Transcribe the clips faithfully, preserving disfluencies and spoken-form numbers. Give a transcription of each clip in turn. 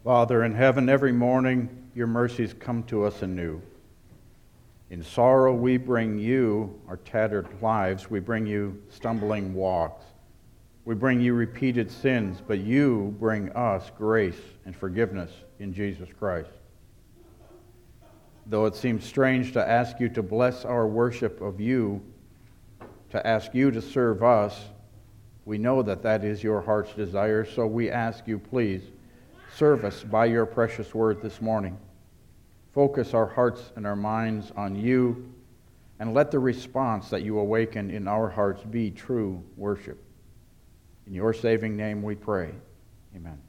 Father in heaven, every morning your mercies come to us anew. In sorrow we bring you our tattered lives. We bring you stumbling walks. We bring you repeated sins, but you bring us grace and forgiveness in Jesus Christ. Though it seems strange to ask you to bless our worship of you, to ask you to serve us, we know that that is your heart's desire, so we ask you, please, serve us by your precious word this morning. Focus our hearts and our minds on you, and let the response that you awaken in our hearts be true worship. In your saving name we pray. Amen.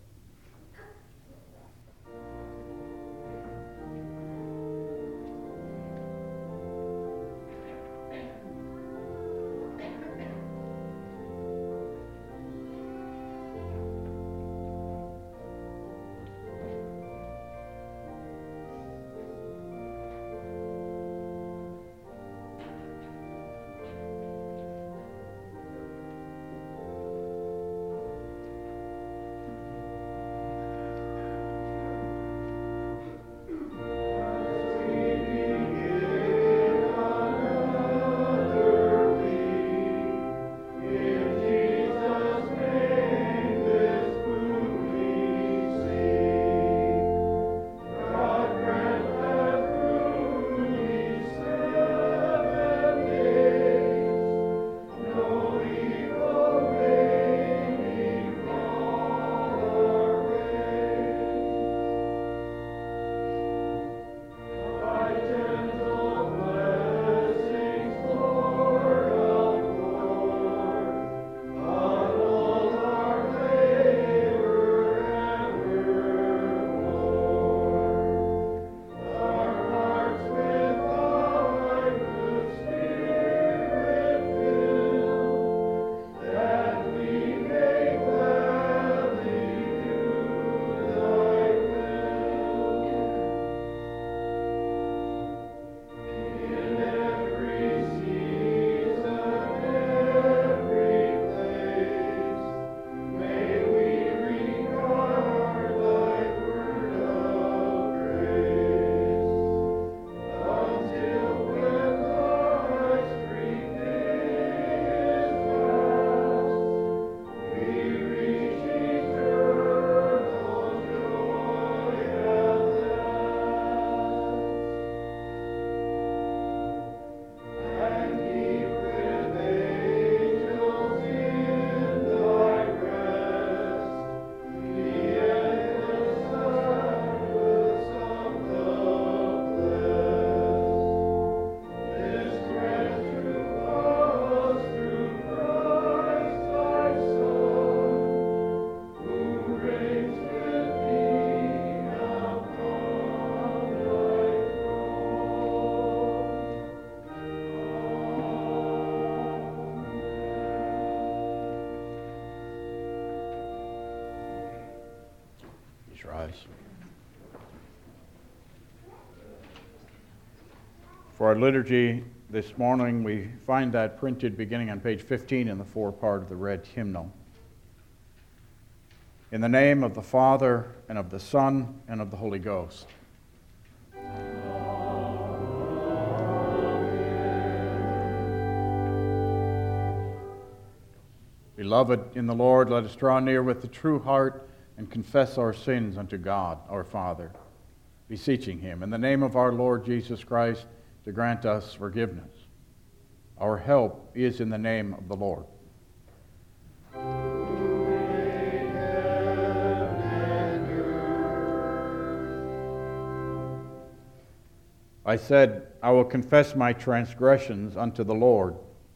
Rise. For our liturgy this morning, we find that printed beginning on page fifteen in the forepart of the red hymnal. In the name of the Father, and of the Son, and of the Holy Ghost. Beloved in the Lord, let us draw near with the true heart and confess our sins unto God, our Father, beseeching him in the name of our Lord Jesus Christ to grant us forgiveness. Our help is in the name of the Lord. I said, I will confess my transgressions unto the Lord.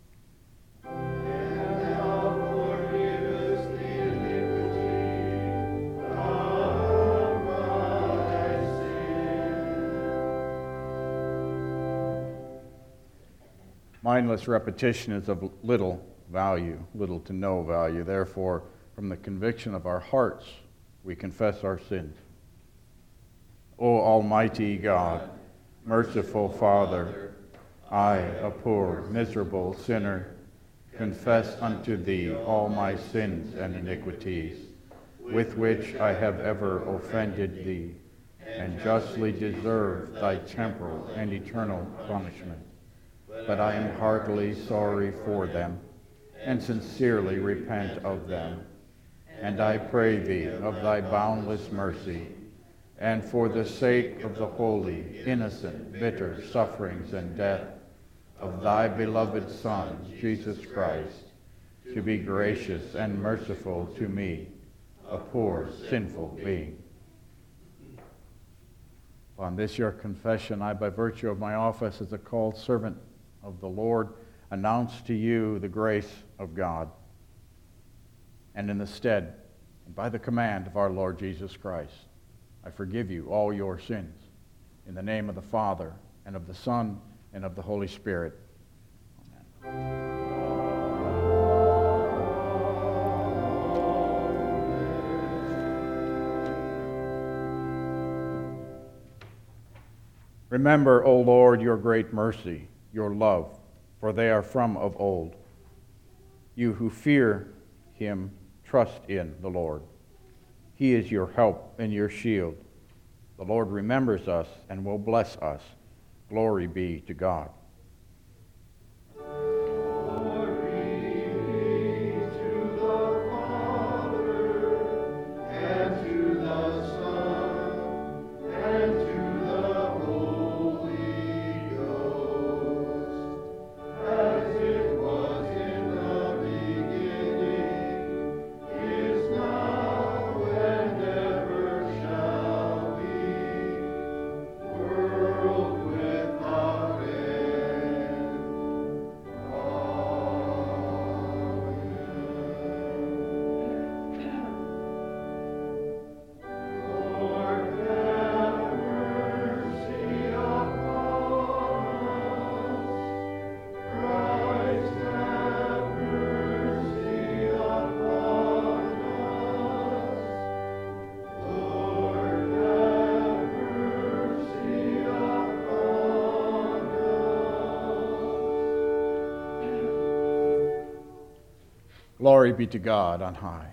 Mindless repetition is of little value, little to no value. Therefore, from the conviction of our hearts, we confess our sins. O Almighty God, merciful Father, I, a poor, miserable sinner, confess unto Thee all my sins and iniquities. with which I have ever offended thee, and justly deserve thy temporal and eternal punishment. But I am heartily sorry for them, and sincerely repent of them. And I pray thee of thy boundless mercy, and for the sake of the holy, innocent, bitter sufferings and death of thy beloved Son, Jesus Christ, to be gracious and merciful to me, a poor, sinful being. On this your confession, I, by virtue of my office as a called servant of the Lord, announce to you the grace of God. And in the stead, and by the command of our Lord Jesus Christ, I forgive you all your sins. In the name of the Father, and of the Son, and of the Holy Spirit. Amen. Remember, O Lord, your great mercy, your love, for they are from of old. You who fear him, trust in the Lord. He is your help and your shield. The Lord remembers us and will bless us. Glory be to God. Glory be to God on high.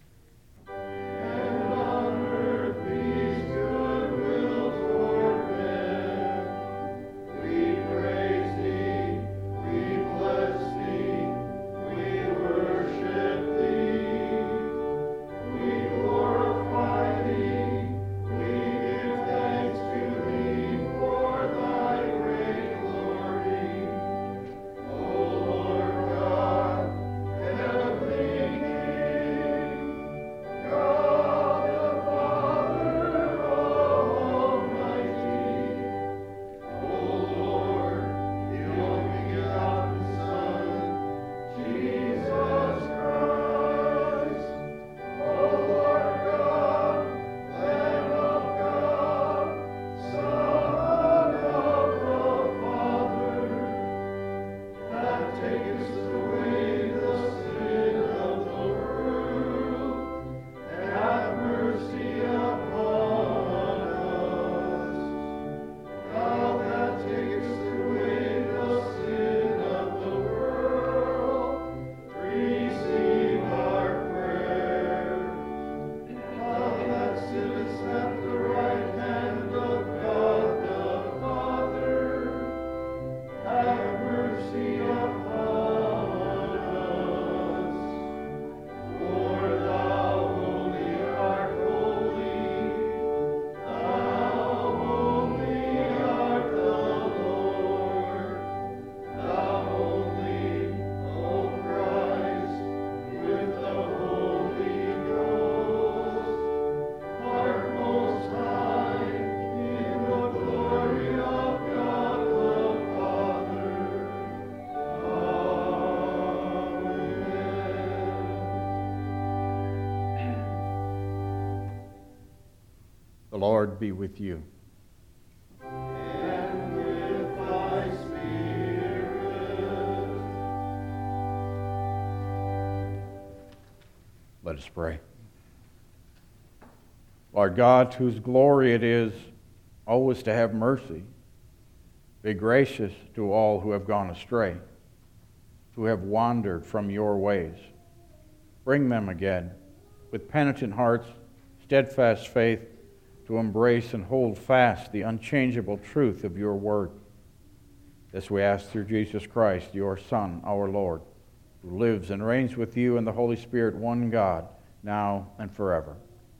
And on earth peace, goodwill toward men. We praise thee, we bless thee, we worship thee. We glorify thee, we give thanks to thee for thy great glory. O Lord God, heavenly King, God the Father Almighty. O Lord, the only begotten Son, Jesus Christ. O Lord God, Lamb of God, Son of the Father, that takest away the sin of the world, have mercy upon us. Thou that takest away the sin of the world, receive our prayer. Thou that sittest at the right hand of God the Father, have mercy upon us. For thou only art holy, thou only art the Lord, thou only, O Christ, with the Holy Ghost, art most high in the glory of God the Father. The Lord be with you. And with thy spirit. Let us pray. Lord God, whose glory it is always to have mercy, be gracious to all who have gone astray, who have wandered from your ways. Bring them again, with penitent hearts, steadfast faith, to embrace and hold fast the unchangeable truth of your word. This we ask through Jesus Christ, your Son, our Lord, who lives and reigns with you in the Holy Spirit, one God, now and forever.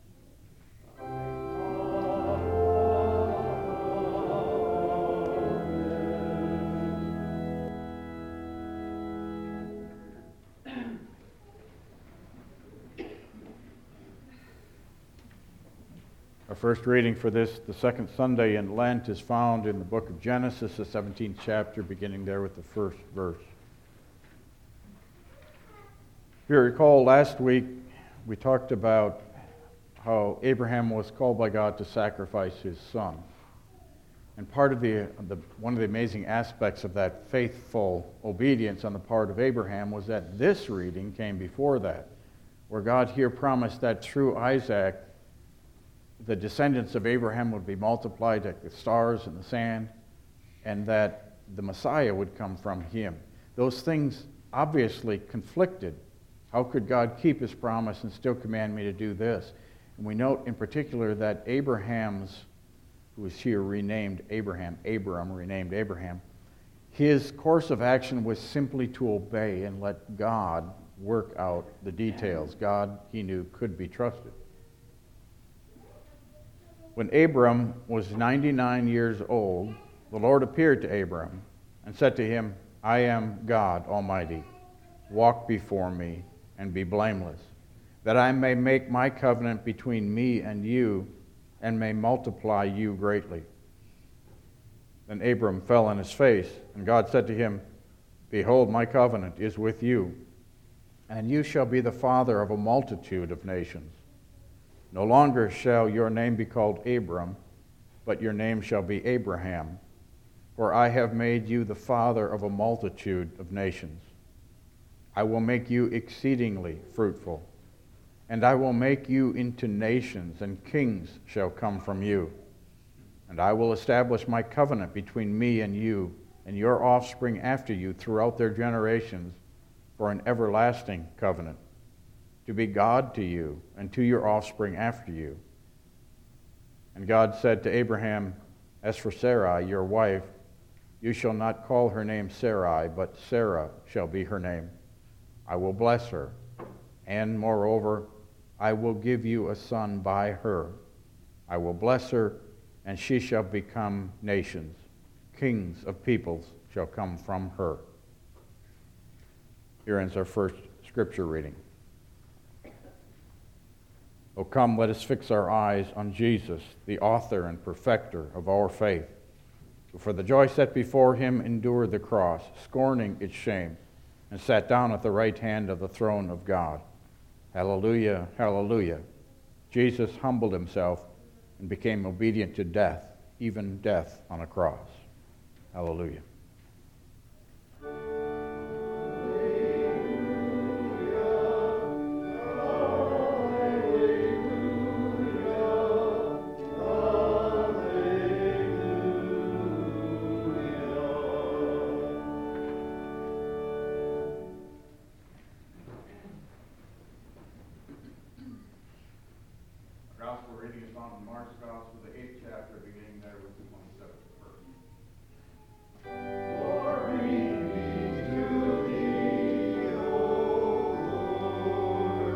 Our first reading for this, the second Sunday in Lent, is found in the book of Genesis, the seventeenth chapter, beginning there with the first verse. If you recall, last week we talked about how Abraham was called by God to sacrifice his son. And part of the, the one of the amazing aspects of that faithful obedience on the part of Abraham was that this reading came before that, where God here promised that through Isaac, the descendants of Abraham would be multiplied like the stars in the sand, and that the Messiah would come from him. Those things obviously conflicted. How could God keep his promise and still command me to do this? And we note in particular that Abraham's, who is here renamed Abraham, Abram renamed Abraham, his course of action was simply to obey and let God work out the details. God, he knew, could be trusted. When Abram was ninety-nine years old, the Lord appeared to Abram and said to him, I am God Almighty. Walk before me and be blameless, that I may make my covenant between me and you and may multiply you greatly. Then Abram fell on his face, and God said to him, Behold, my covenant is with you, and you shall be the father of a multitude of nations. No longer shall your name be called Abram, but your name shall be Abraham, for I have made you the father of a multitude of nations. I will make you exceedingly fruitful, and I will make you into nations, and kings shall come from you. And I will establish my covenant between me and you, and your offspring after you throughout their generations, for an everlasting covenant, to be God to you and to your offspring after you. And God said to Abraham, As for Sarai, your wife, you shall not call her name Sarai, but Sarah shall be her name. I will bless her, and moreover, I will give you a son by her. I will bless her, and she shall become nations. Kings of peoples shall come from her. Here ends our first scripture reading. Oh, come, let us fix our eyes on Jesus, the author and perfecter of our faith, who for the joy set before him endured the cross, scorning its shame, and sat down at the right hand of the throne of God. Hallelujah, hallelujah. Jesus humbled himself and became obedient to death, even death on a cross. Hallelujah. Gospel reading is found in Mark's Gospel, the eighth chapter, beginning there with the twenty-seventh verse. Glory be to thee, O Lord.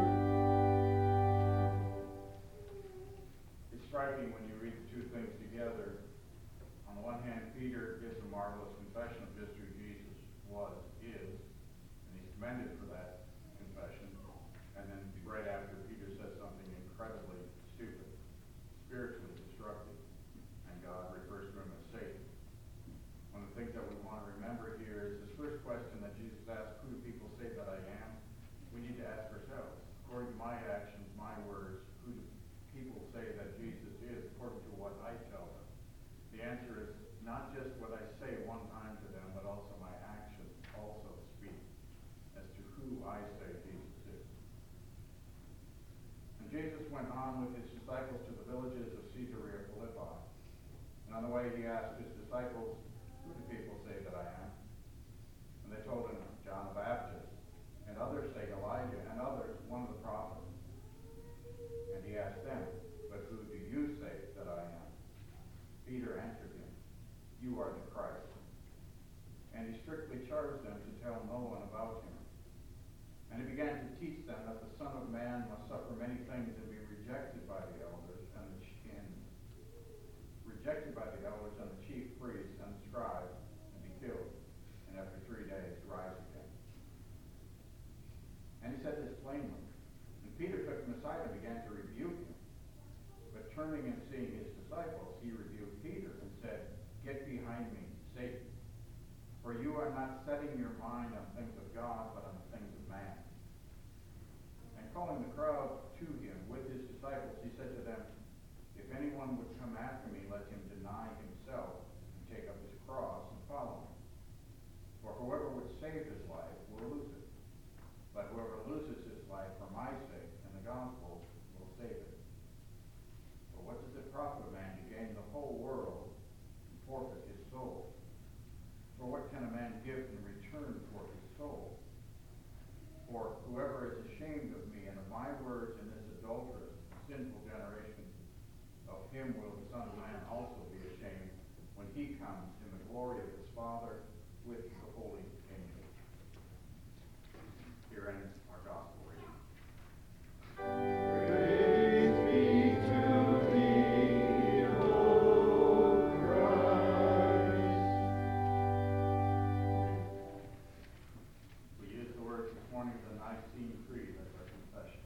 It's striking when you read the two things together. On the one hand, Peter gives a marvelous confession of just who Jesus was, is, and he's commended for that confession. And then right after, Peter says something incredibly stupid, spiritually destructive, and God refers to him as Satan. One of the things that we want to remember here is this first question that Jesus asked, who do people say that I am? We need to ask ourselves, according to my actions, my words, who do people say that Jesus is, according to what I tell them? The answer is not just what I say one time to them, but also my actions also speak as to who I say Jesus is. And Jesus went on with his disciples to the villages of Caesarea Philippi. And on the way he asked his disciples, who do people say that I am? And they told him, John the Baptist. And others say Elijah, and others, one of the prophets. you are the Christ. And he strictly charged them to tell no one about him. And he began to teach them that the Son of Man must suffer many things and be rejected by the elders and the and rejected by the elders and the chief priests and the scribes, and be killed, and after three days rise again. And he said this plainly. And Peter took him aside and began to rebuke him. But turning and seeing his disciples, he rebuked Peter and said, "Get behind me, Satan, for you are not setting your mind on things of God, but on the things of man." And calling the crowd to him with his disciples, he said to them, "If anyone would come after me, let him deny himself and take up his cross and follow me. For whoever would save his life will lose it. But whoever loses his life for my sake and the gospel will save it. For what does it profit a man to gain the whole world and forfeit his soul? For what can a man give in return for his soul? For whoever is ashamed of me and of my words in this adulterous, sinful generation, of him will the Son of Man also be ashamed when he comes in the glory of his Father with the holy angels." Here ends our gospel reading. Praise be to thee, O Christ. We use the words this morning of the Nicene Creed as our confession.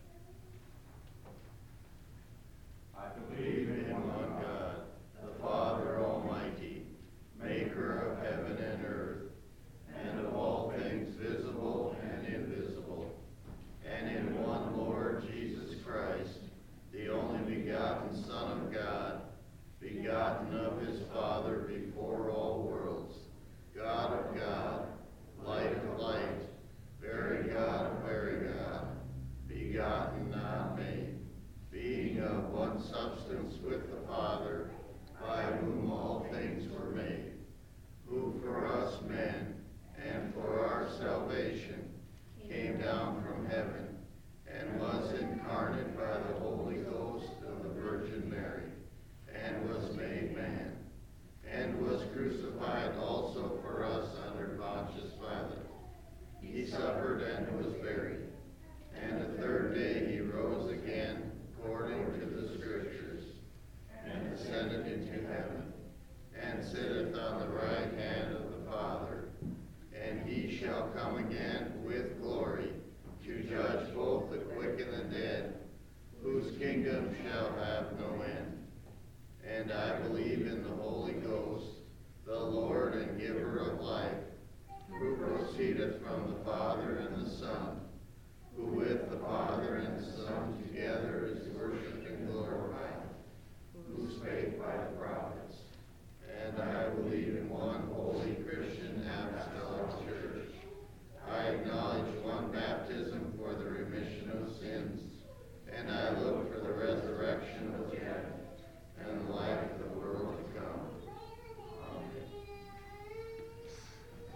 I believe in one God, the Father Almighty, maker of heaven and earth, and of all things visible and invisible, and in one Lord Jesus Christ, the only begotten Son of God, begotten of his Father before all worlds, God of God, light of light, very God of very God, begotten, not made, being of one substance with the Father, by whom all things were made, who for us men and for our salvation came down from heaven and was incarnate by the Holy Ghost of the Virgin Mary, and was made man, and was crucified also for us under Pontius Pilate. He suffered and was buried, and the third day he rose again according to the Scriptures, and ascended into heaven, and sitteth on the right hand of the Father. And he shall come again with glory to judge both the quick and the dead, whose kingdom shall have no end. And I believe in the Holy Ghost, the Lord and giver of life, who proceedeth from the Father and the Son, who with the Father and the Son together is worshipped and glorified, who spake by the prophets. And I believe in one holy Christian apostolic church. I acknowledge one baptism for the remission of sins, and I look for the resurrection of the dead and the life of the world to come. Amen.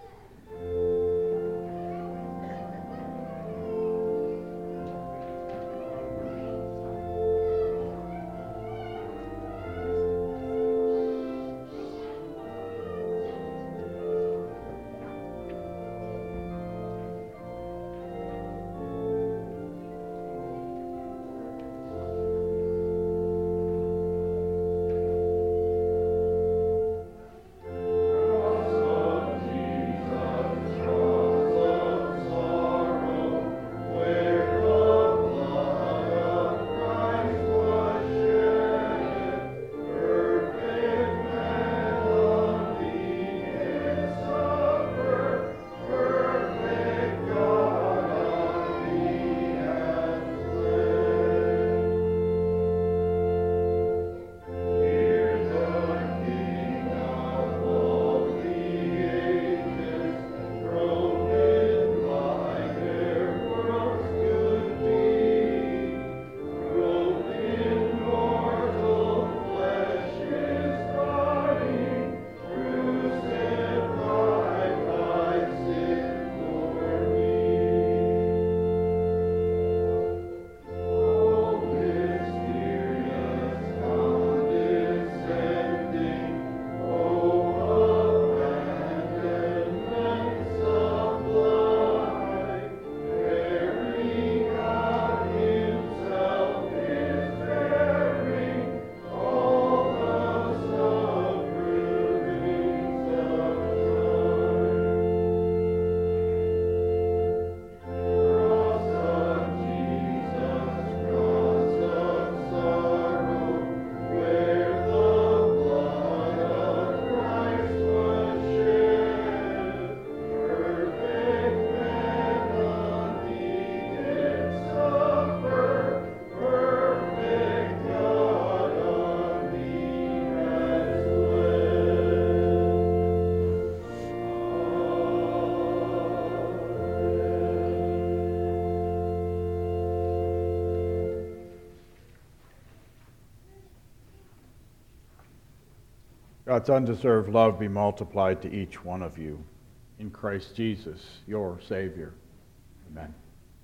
God's undeserved love be multiplied to each one of you in Christ Jesus, your Savior. Amen.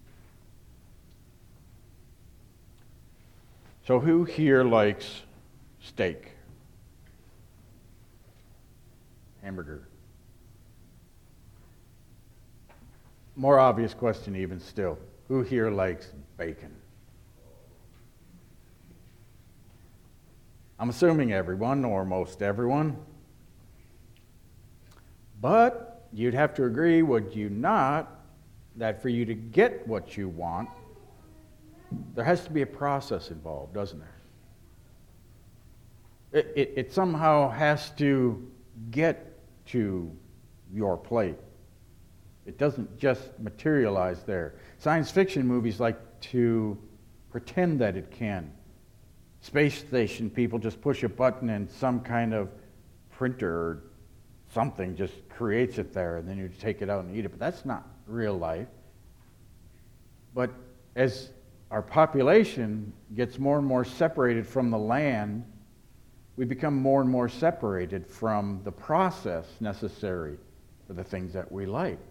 So who here likes steak? Hamburger. More obvious question even still. Who here likes bacon? I'm assuming everyone, or most everyone. But you'd have to agree, would you not, that for you to get what you want, there has to be a process involved, doesn't there? It, it, it somehow has to get to your plate. It doesn't just materialize there. Science fiction movies like to pretend that it can. Space station people just push a button and some kind of printer or something just creates it there, and then you take it out and eat it. But that's not real life. But as our population gets more and more separated from the land, we become more and more separated from the process necessary for the things that we like.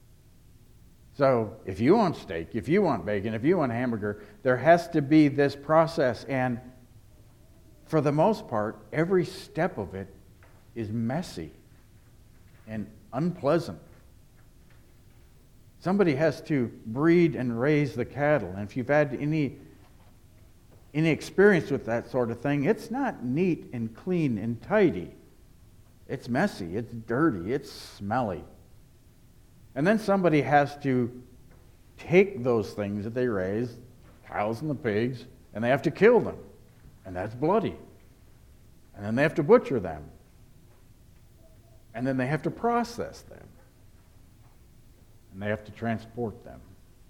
So if you want steak, if you want bacon, if you want hamburger, there has to be this process. And for the most part, every step of it is messy and unpleasant. Somebody has to breed and raise the cattle. And if you've had any, any experience with that sort of thing, it's not neat and clean and tidy. It's messy, it's dirty, it's smelly. And then somebody has to take those things that they raise, cows and the pigs, and they have to kill them. And that's bloody. And then they have to butcher them. And then they have to process them. And they have to transport them.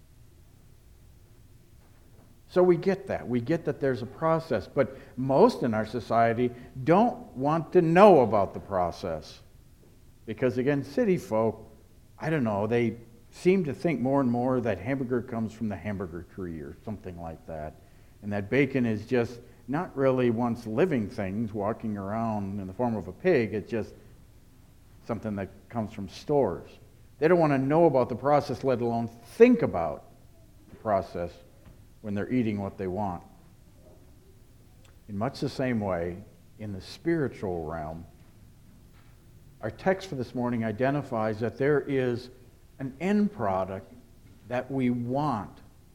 So we get that. We get that there's a process. But most in our society don't want to know about the process. Because again, city folk, I don't know, they seem to think more and more that hamburger comes from the hamburger tree or something like that. And that bacon is just not really once living things walking around in the form of a pig. It's just something that comes from stores. They don't want to know about the process, let alone think about the process when they're eating what they want. In much the same way, in the spiritual realm, our text for this morning identifies that there is an end product that we want.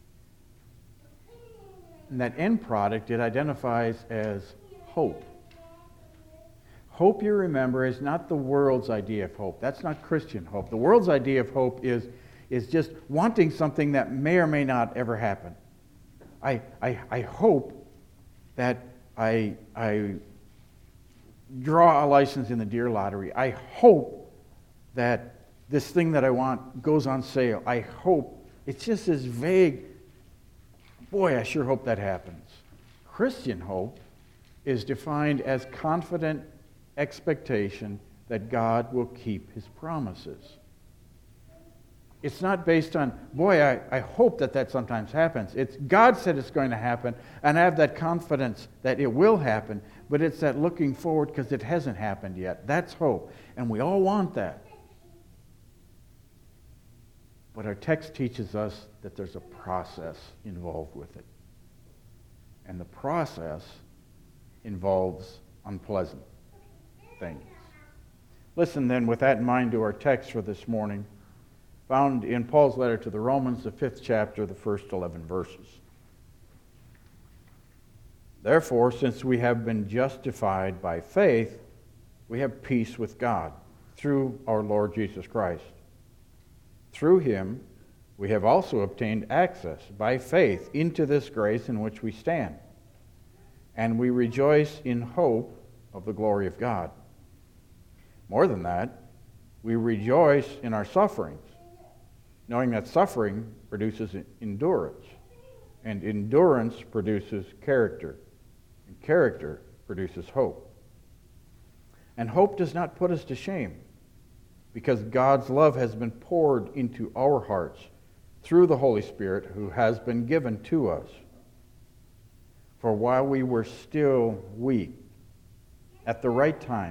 And that end product, it identifies as hope. Hope, you remember, is not the world's idea of hope. That's not Christian hope. The world's idea of hope is, is just wanting something that may or may not ever happen. I, I, I hope that I, I draw a license in the Deer Lottery. I hope that this thing that I want goes on sale. I hope. It's just as vague. Boy, I sure hope that happens. Christian hope is defined as confident expectation that God will keep his promises. It's not based on, boy, I, I hope that that sometimes happens. It's God said it's going to happen, and I have that confidence that it will happen, but it's that looking forward because it hasn't happened yet. That's hope, and we all want that. But our text teaches us that there's a process involved with it. And the process involves unpleasant things. Listen then with that in mind to our text for this morning, found in Paul's letter to the Romans, the fifth chapter, the first eleven verses. Therefore, since we have been justified by faith, we have peace with God through our Lord Jesus Christ. Through him, we have also obtained access by faith into this grace in which we stand, and we rejoice in hope of the glory of God. More than that, we rejoice in our sufferings, knowing that suffering produces endurance, and endurance produces character, and character produces hope. And hope does not put us to shame, because God's love has been poured into our hearts through the Holy Spirit who has been given to us. For while we were still weak, at the right time,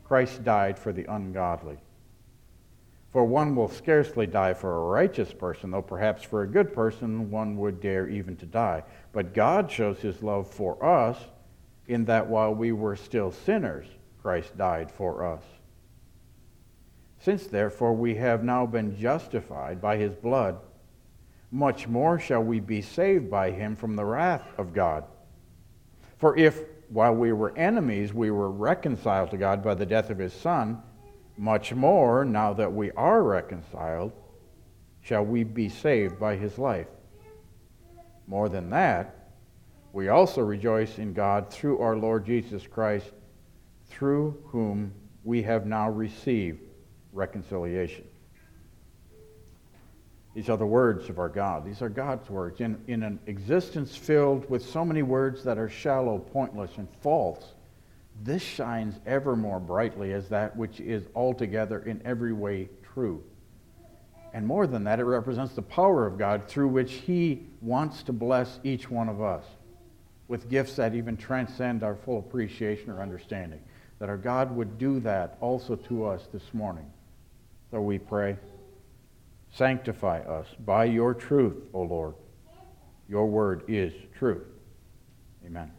Christ died for the ungodly. For one will scarcely die for a righteous person, though perhaps for a good person one would dare even to die. But God shows his love for us in that while we were still sinners, Christ died for us. Since therefore we have now been justified by his blood, much more shall we be saved by him from the wrath of God. For if, while we were enemies, we were reconciled to God by the death of his Son, much more, now that we are reconciled, shall we be saved by his life. More than that, we also rejoice in God through our Lord Jesus Christ, through whom we have now received reconciliation. These are the words of our God. These are God's words. In, in an existence filled with so many words that are shallow, pointless, and false, this shines ever more brightly as that which is altogether in every way true. And more than that, it represents the power of God through which he wants to bless each one of us with gifts that even transcend our full appreciation or understanding. That our God would do that also to us this morning. So we pray, sanctify us by your truth, O Lord. Your word is truth. Amen.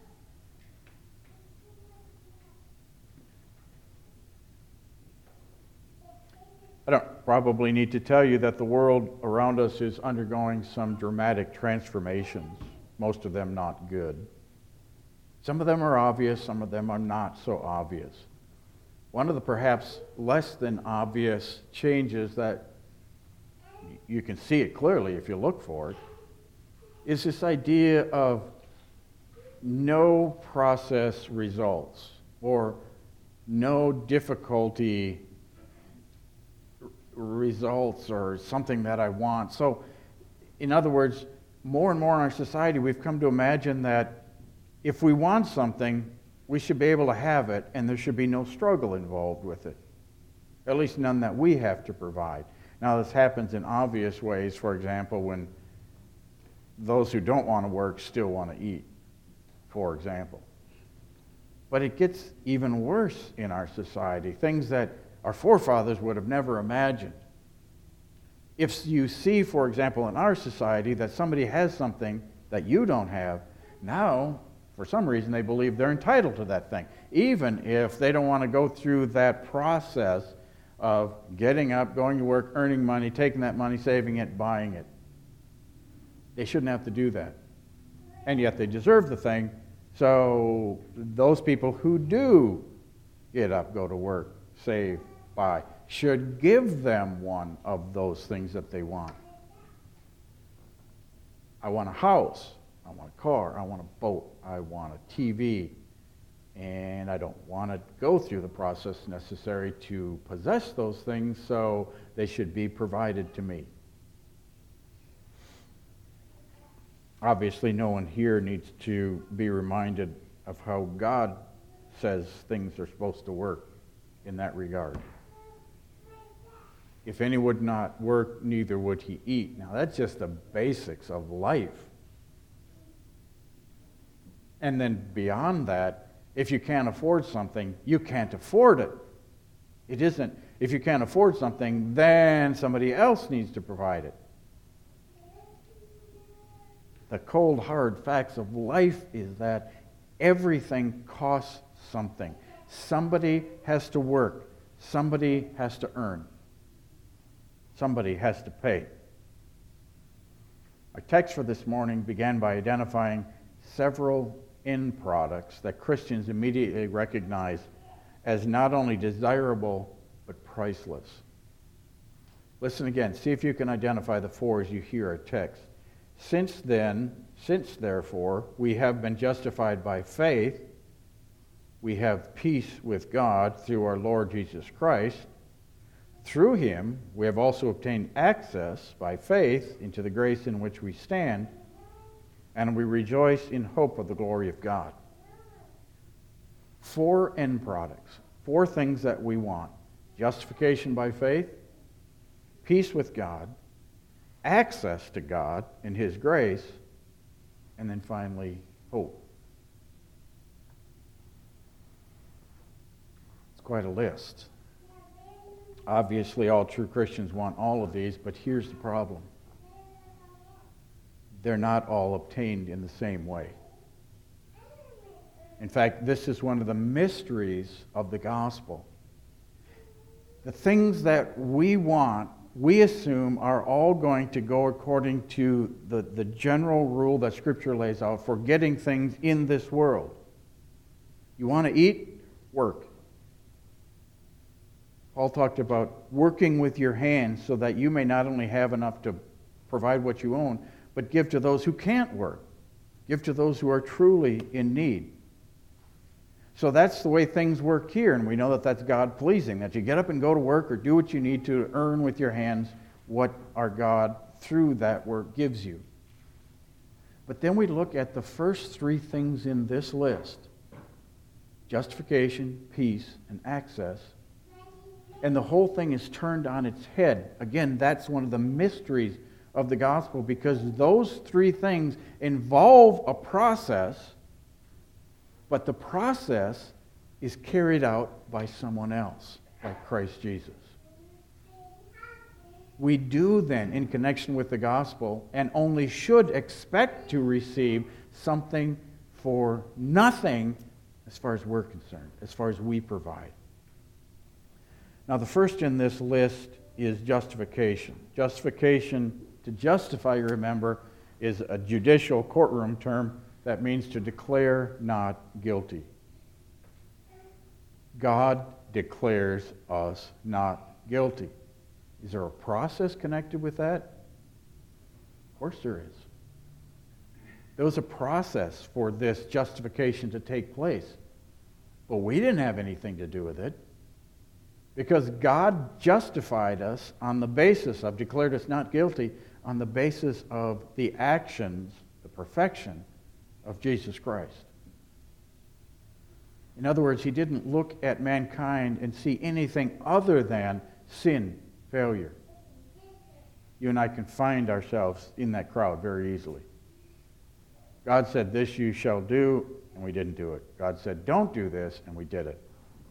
I don't probably need to tell you that the world around us is undergoing some dramatic transformations, most of them not good. Some of them are obvious, some of them are not so obvious. One of the perhaps less than obvious changes that you can see it clearly if you look for it is this idea of no process results or no difficulty results or something that I want. So, in other words, more and more in our society, we've come to imagine that if we want something, we should be able to have it, and there should be no struggle involved with it. At least none that we have to provide. Now, this happens in obvious ways, for example, when those who don't want to work still want to eat, for example. But it gets even worse in our society, things that our forefathers would have never imagined. If you see, for example, in our society that somebody has something that you don't have, now, for some reason, they believe they're entitled to that thing, even if they don't want to go through that process of getting up, going to work, earning money, taking that money, saving it, buying it. They shouldn't have to do that. And yet they deserve the thing, so those people who do get up, go to work, save, buy, should give them one of those things that they want. I want a house, I want a car, I want a boat, I want a T V, and I don't want to go through the process necessary to possess those things, so they should be provided to me. Obviously, no one here needs to be reminded of how God says things are supposed to work in that regard. If any would not work, neither would he eat. Now, that's just the basics of life. And then beyond that, if you can't afford something, you can't afford it. It isn't, if you can't afford something, then somebody else needs to provide it. The cold, hard facts of life is that everything costs something. Somebody has to work. Somebody has to earn. Somebody has to pay. Our text for this morning began by identifying several end products that Christians immediately recognize as not only desirable, but priceless. Listen again. See if you can identify the four as you hear our text. Since then, since therefore, we have been justified by faith, we have peace with God through our Lord Jesus Christ. Through him, we have also obtained access by faith into the grace in which we stand, and we rejoice in hope of the glory of God. Four end products, four things that we want. Justification by faith, peace with God, access to God in his grace, and then finally, hope. It's quite a list. Obviously, all true Christians want all of these, but here's the problem. They're not all obtained in the same way. In fact, this is one of the mysteries of the gospel. The things that we want, we assume, are all going to go according to the, the general rule that Scripture lays out for getting things in this world. You want to eat? Work. Paul talked about working with your hands so that you may not only have enough to provide what you own, but give to those who can't work. Give to those who are truly in need. So that's the way things work here, and we know that that's God-pleasing, that you get up and go to work or do what you need to earn with your hands what our God, through that work, gives you. But then we look at the first three things in this list: justification, peace, and access. And the whole thing is turned on its head. Again, that's one of the mysteries of the gospel, because those three things involve a process, but the process is carried out by someone else, by Christ Jesus. We do then, in connection with the gospel, and only should expect to receive something for nothing as far as we're concerned, as far as we provide. Now, the first in this list is justification. Justification, to justify, you remember, is a judicial courtroom term that means to declare not guilty. God declares us not guilty. Is there a process connected with that? Of course there is. There was a process for this justification to take place. But we didn't have anything to do with it, because God justified us on the basis of, declared us not guilty, on the basis of the actions, the perfection of Jesus Christ. In other words, he didn't look at mankind and see anything other than sin, failure. You and I can find ourselves in that crowd very easily. God said, "This you shall do," and we didn't do it. God said, "Don't do this," and we did it.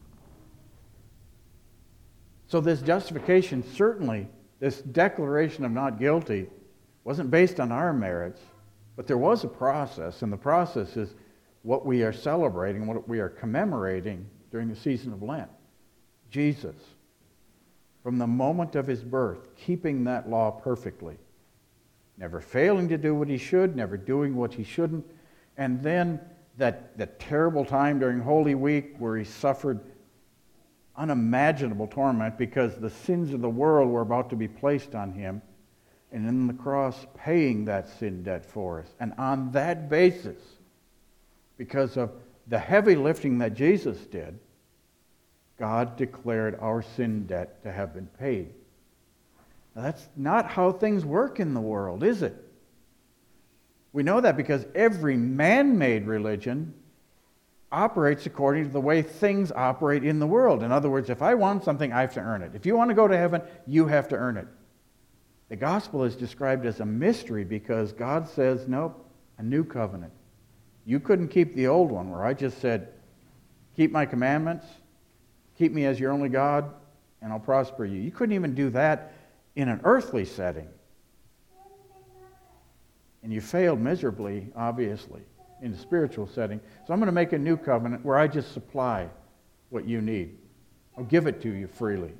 So this justification, certainly, this declaration of not guilty, wasn't based on our merits, but there was a process, and the process is what we are celebrating, what we are commemorating during the season of Lent. Jesus, from the moment of his birth, keeping that law perfectly, never failing to do what he should, never doing what he shouldn't, and then that, that terrible time during Holy Week where he suffered unimaginable torment because the sins of the world were about to be placed on him, and in the cross paying that sin debt for us. And on that basis, because of the heavy lifting that Jesus did, God declared our sin debt to have been paid. Now, that's not how things work in the world, is it? We know that because every man-made religion operates according to the way things operate in the world. In other words, if I want something, I have to earn it. If you want to go to heaven, you have to earn it. The gospel is described as a mystery because God says, nope, a new covenant. You couldn't keep the old one where I just said, keep my commandments, keep me as your only God, and I'll prosper you. You couldn't even do that in an earthly setting. And you failed miserably, obviously, in the spiritual setting. So I'm going to make a new covenant where I just supply what you need. I'll give it to you freely.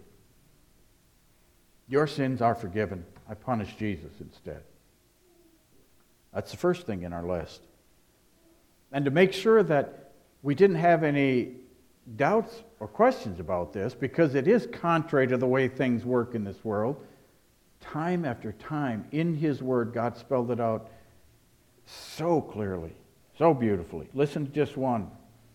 Your sins are forgiven. I punish Jesus instead. That's the first thing in our list. And to make sure that we didn't have any doubts or questions about this, because it is contrary to the way things work in this world, time after time in His Word, God spelled it out so clearly, so beautifully. Listen to just one.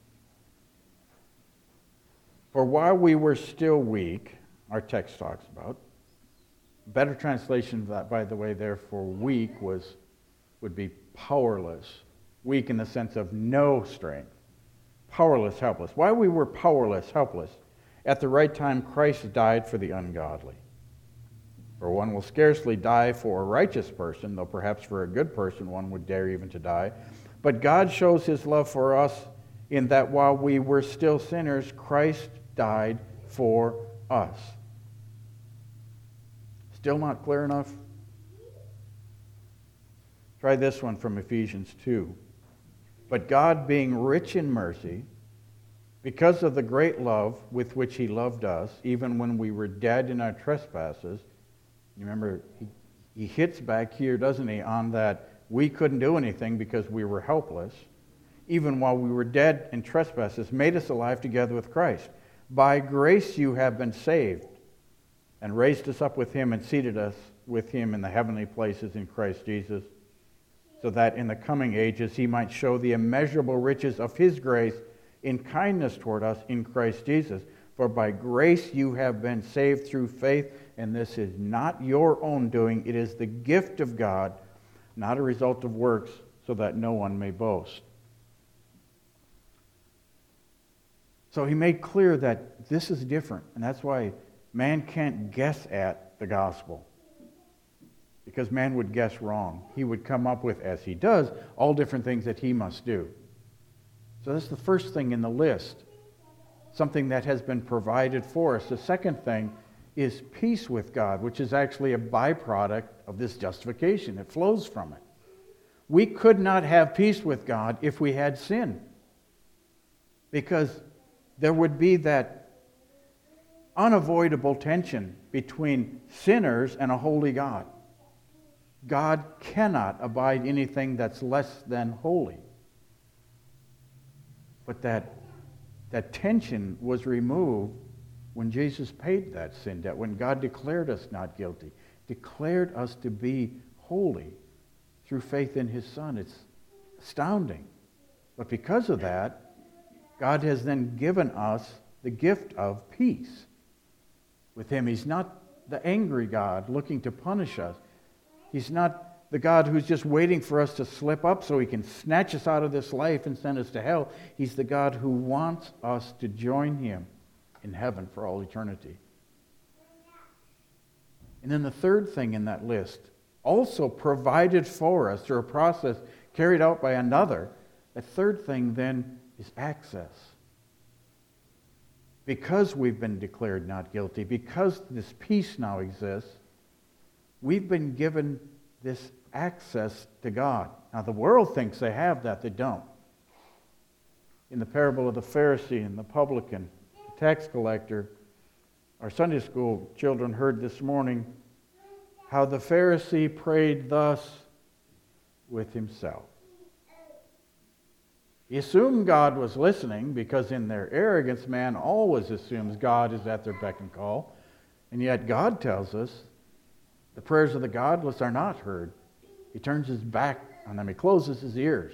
For while we were still weak, our text talks about, better translation of that, by the way, there for weak was would be powerless. Weak in the sense of no strength. Powerless, helpless. While we were powerless, helpless, at the right time Christ died for the ungodly. For one will scarcely die for a righteous person, though perhaps for a good person one would dare even to die. But God shows His love for us in that while we were still sinners, Christ died for us. Still not clear enough? Try this one from Ephesians two. But God, being rich in mercy, because of the great love with which he loved us, even when we were dead in our trespasses, you remember, he, he hits back here, doesn't he, on that we couldn't do anything because we were helpless, even while we were dead in trespasses, made us alive together with Christ. By grace you have been saved, and raised us up with him and seated us with him in the heavenly places in Christ Jesus, so that in the coming ages he might show the immeasurable riches of his grace in kindness toward us in Christ Jesus. For by grace you have been saved through faith, and this is not your own doing, it is the gift of God, not a result of works, so that no one may boast. So he made clear that this is different, and that's why man can't guess at the gospel. Because man would guess wrong. He would come up with, as he does, all different things that he must do. So that's the first thing in the list, something that has been provided for us. The second thing is peace with God, which is actually a byproduct of this justification. It flows from it. We could not have peace with God if we had sin, because there would be that unavoidable tension between sinners and a holy God. God cannot abide anything that's less than holy. But that, that tension was removed when Jesus paid that sin debt, when God declared us not guilty, declared us to be holy through faith in his Son. It's astounding. But because of that, God has then given us the gift of peace with him. He's not the angry God looking to punish us. He's not the God who's just waiting for us to slip up so he can snatch us out of this life and send us to hell. He's the God who wants us to join him in heaven for all eternity. And then the third thing in that list, also provided for us through a process carried out by another, the third thing then is access. Because we've been declared not guilty, because this peace now exists, we've been given this access to God. Now the world thinks they have that, they don't. In the parable of the Pharisee and the publican, the tax collector, our Sunday school children heard this morning how the Pharisee prayed thus with himself. He assumed God was listening, because in their arrogance, man always assumes God is at their beck and call. And yet God tells us the prayers of the godless are not heard. He turns his back on them. He closes his ears.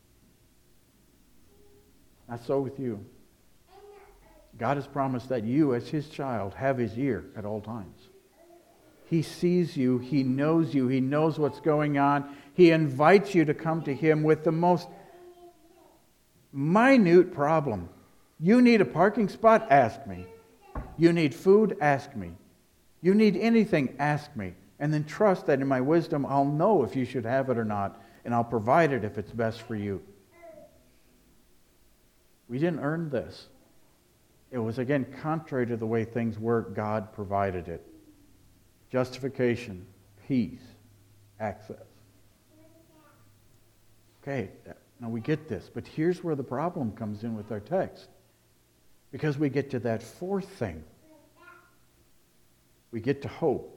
Not so with you. God has promised that you, as his child, have his ear at all times. He sees you. He knows you. He knows what's going on. He invites you to come to him with the most minute problem. You need a parking spot? Ask me. You need food? Ask me. You need anything? Ask me. And then trust that in my wisdom, I'll know if you should have it or not, and I'll provide it if it's best for you. We didn't earn this. It was, again, contrary to the way things were. God provided it. Justification, peace, access. Okay, now we get this, but here's where the problem comes in with our text. Because we get to that fourth thing. We get to hope.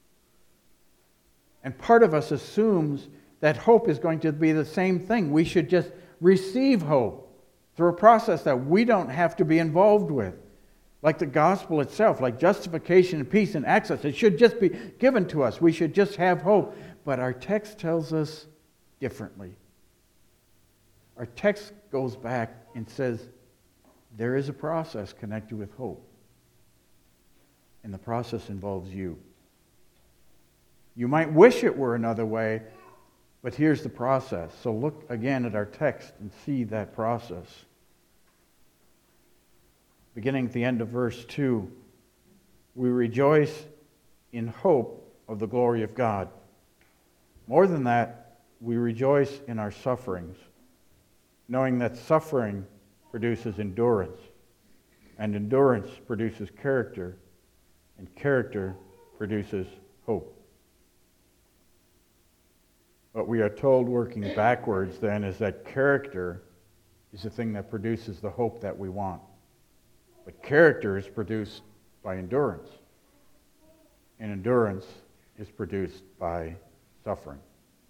And part of us assumes that hope is going to be the same thing. We should just receive hope through a process that we don't have to be involved with. Like the gospel itself, like justification and peace and access. It should just be given to us. We should just have hope. But our text tells us differently. Our text goes back and says there is a process connected with hope. And the process involves you. You might wish it were another way, but here's the process. So look again at our text and see that process. Beginning at the end of verse two, we rejoice in hope of the glory of God. More than that, we rejoice in our sufferings, knowing that suffering produces endurance, And endurance produces character, and character produces hope. What we are told working backwards then is that character is the thing that produces the hope that we want. But character is produced by endurance. And endurance is produced by suffering.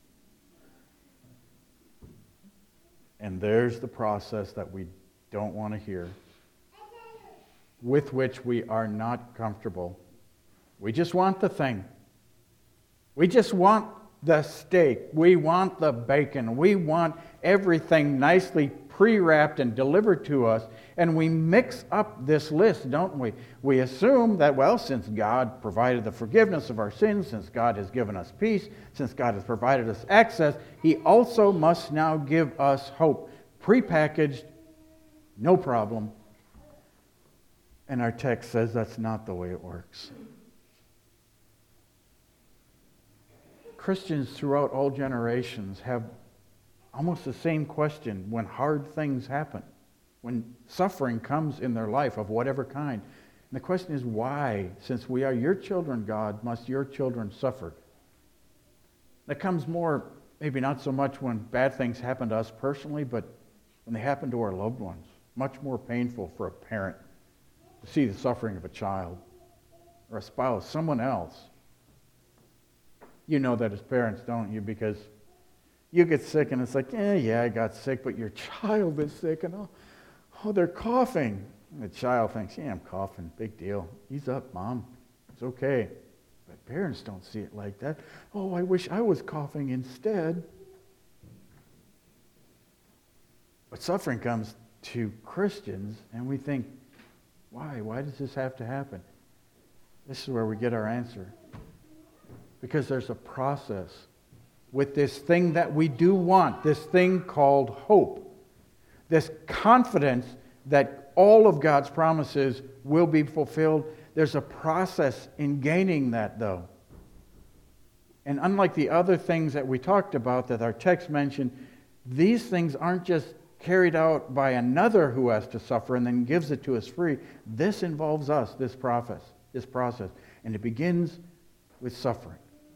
And there's the process that we don't want to hear, with which we are not comfortable. We just want the thing. We just want the steak. We want the bacon. We want everything nicely pre-wrapped and delivered to us. And we mix up this list, don't we? We assume that, well, since God provided the forgiveness of our sins, since God has given us peace, since God has provided us access, He also must now give us hope. Pre-packaged, no problem. And our text says that's not the way it works. Christians throughout all generations have almost the same question when hard things happen, when suffering comes in their life of whatever kind. And the question is, why, since we are your children, God, must your children suffer? That comes more, maybe not so much when bad things happen to us personally, but when they happen to our loved ones. Much more painful for a parent to see the suffering of a child or a spouse, someone else. You know that as parents, don't you? Because you get sick and it's like, eh, yeah, I got sick, but your child is sick and oh, oh they're coughing. And the child thinks, yeah, I'm coughing, big deal. Ease up, Mom. It's okay. But parents don't see it like that. Oh, I wish I was coughing instead. But suffering comes to Christians and we think, why? Why does this have to happen? This is where we get our answer. Because there's a process with this thing that we do want, this thing called hope, this confidence that all of God's promises will be fulfilled. There's a process in gaining that, though. And unlike the other things that we talked about that our text mentioned, these things aren't just carried out by another who has to suffer and then gives it to us free. This involves us, this process, this process. And it begins with suffering.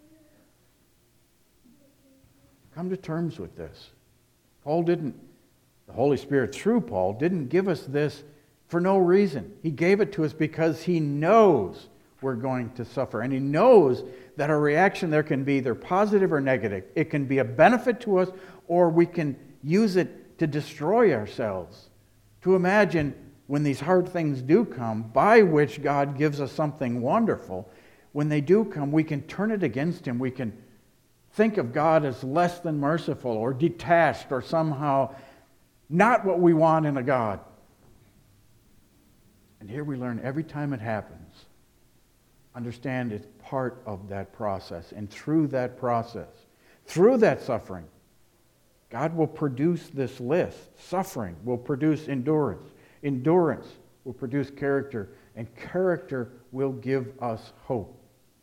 Come to terms with this. Paul didn't, the Holy Spirit through Paul didn't give us this for no reason. He gave it to us because He knows we're going to suffer. And He knows that our reaction there can be either positive or negative. It can be a benefit to us, or we can use it to destroy ourselves. To imagine when these hard things do come, by which God gives us something wonderful, when they do come, we can turn it against Him. We can think of God as less than merciful or detached or somehow not what we want in a God. And here we learn every time it happens, understand it's part of that process. And through that process, through that suffering, God will produce this list. Suffering will produce endurance. Endurance will produce character. And character will give us hope.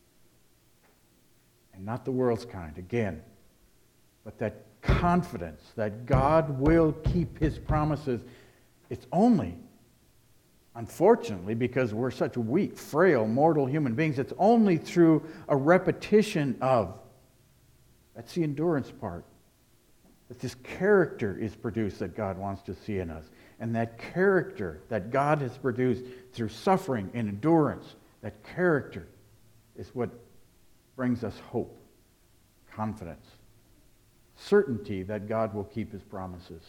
And not the world's kind, again, but that confidence that God will keep His promises. It's only, unfortunately, because we're such weak, frail, mortal human beings, it's only through a repetition of, that's the endurance part, that this character is produced that God wants to see in us. And that character that God has produced through suffering and endurance, that character is what brings us hope, confidence, certainty that God will keep His promises.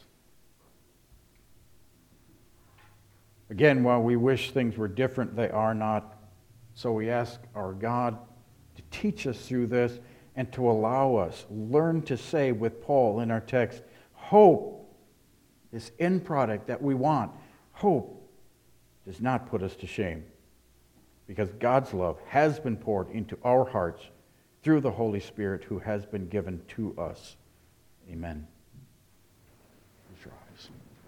Again, while we wish things were different, they are not. So we ask our God to teach us through this and to allow us, learn to say with Paul in our text, hope, this end product that we want, hope does not put us to shame. Because God's love has been poured into our hearts through the Holy Spirit who has been given to us. Amen. Close your eyes.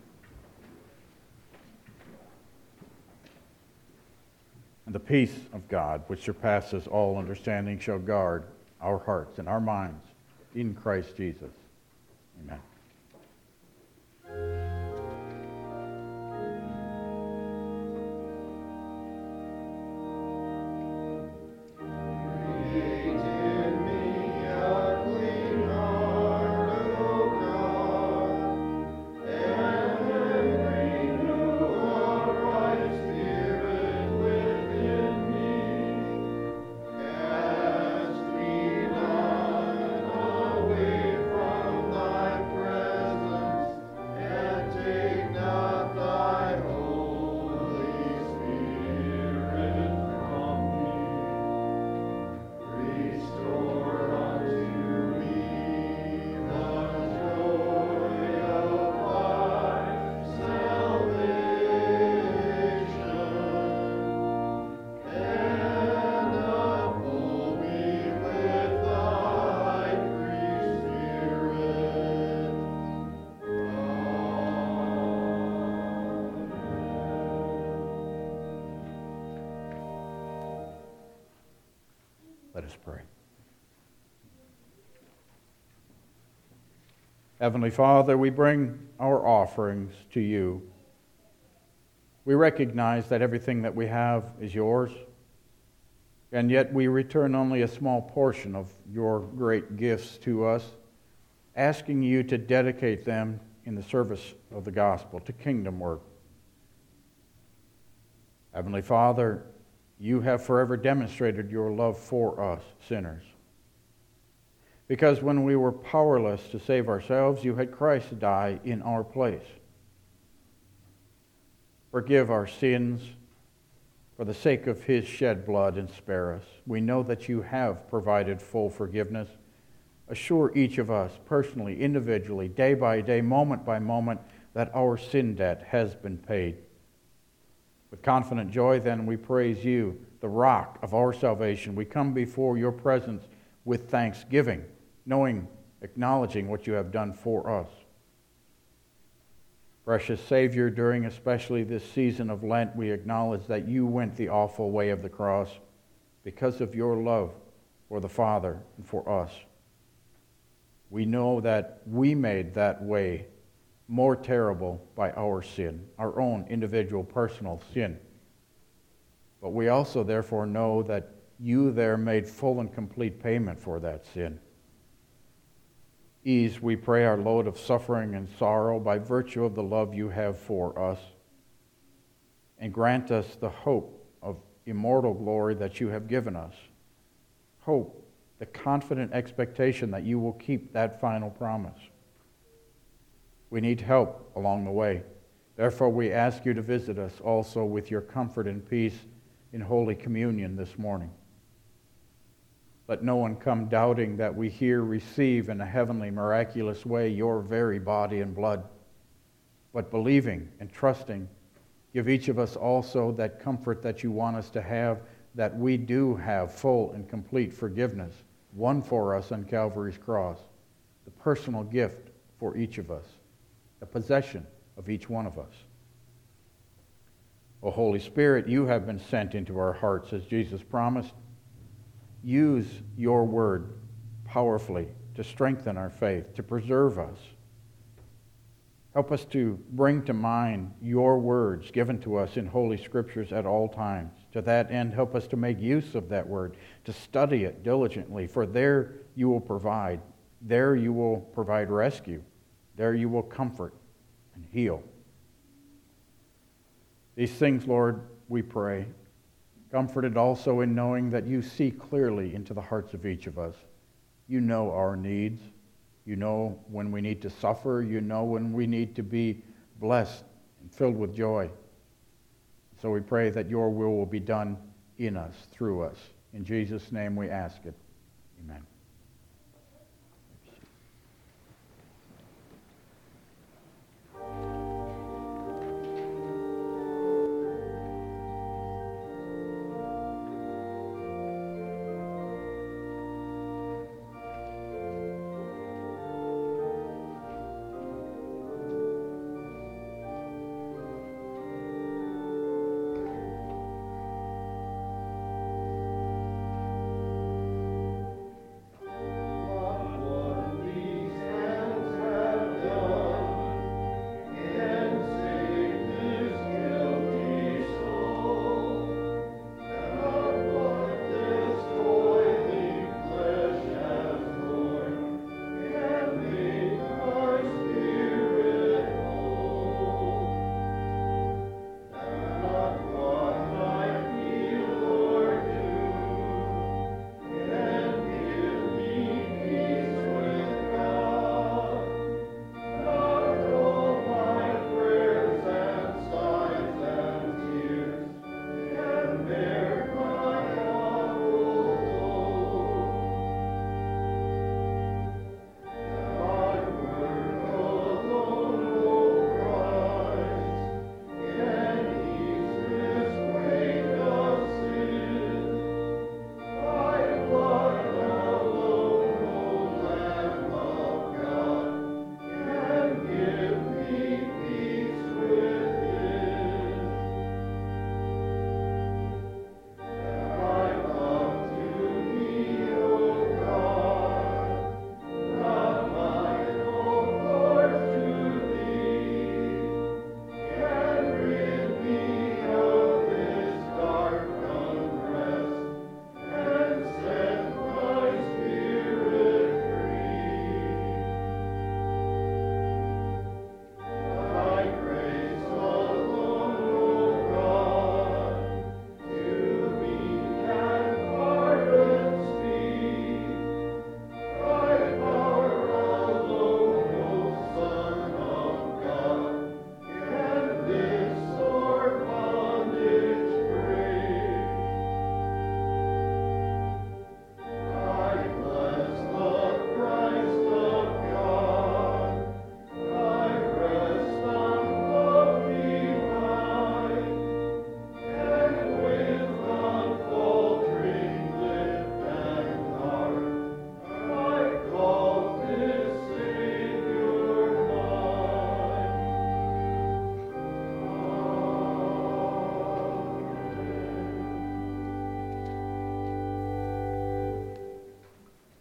And the peace of God, which surpasses all understanding, shall guard our hearts and our minds in Christ Jesus. Amen. us pray. Heavenly Father, we bring our offerings to you. We recognize that everything that we have is yours, and yet we return only a small portion of your great gifts to us, asking you to dedicate them in the service of the gospel, to kingdom work. Heavenly Father, you have forever demonstrated your love for us, sinners. Because when we were powerless to save ourselves, you had Christ die in our place. Forgive our sins for the sake of his shed blood and spare us. We know that you have provided full forgiveness. Assure each of us personally, individually, day by day, moment by moment, that our sin debt has been paid. With confident joy, then, we praise you, the rock of our salvation. We come before your presence with thanksgiving, knowing, acknowledging what you have done for us. Precious Savior, during especially this season of Lent, we acknowledge that you went the awful way of the cross because of your love for the Father and for us. We know that we made that way more terrible by our sin, our own individual personal sin. But we also therefore know that you there made full and complete payment for that sin. Ease, we pray, our load of suffering and sorrow by virtue of the love you have for us, and grant us the hope of immortal glory that you have given us. Hope, the confident expectation that you will keep that final promise. We need help along the way. Therefore, we ask you to visit us also with your comfort and peace in Holy Communion this morning. Let no one come doubting that we here receive in a heavenly, miraculous way your very body and blood, but believing and trusting, give each of us also that comfort that you want us to have, that we do have full and complete forgiveness, won for us on Calvary's cross, the personal gift for each of us, the possession of each one of us. O Holy Spirit, you have been sent into our hearts as Jesus promised. Use your word powerfully to strengthen our faith, to preserve us. Help us to bring to mind your words given to us in Holy Scriptures at all times. To that end, help us to make use of that word, to study it diligently, for there you will provide. There you will provide rescue. There you will comfort and heal. These things, Lord, we pray, comforted also in knowing that you see clearly into the hearts of each of us. You know our needs. You know when we need to suffer. You know when we need to be blessed and filled with joy. So we pray that your will will be done in us, through us. In Jesus' name we ask it. Amen.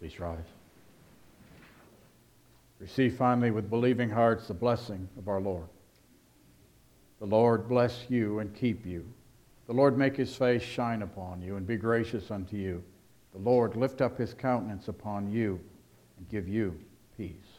Please rise. Receive finally with believing hearts the blessing of our Lord. The Lord bless you and keep you. The Lord make his face shine upon you and be gracious unto you. The Lord lift up his countenance upon you and give you peace.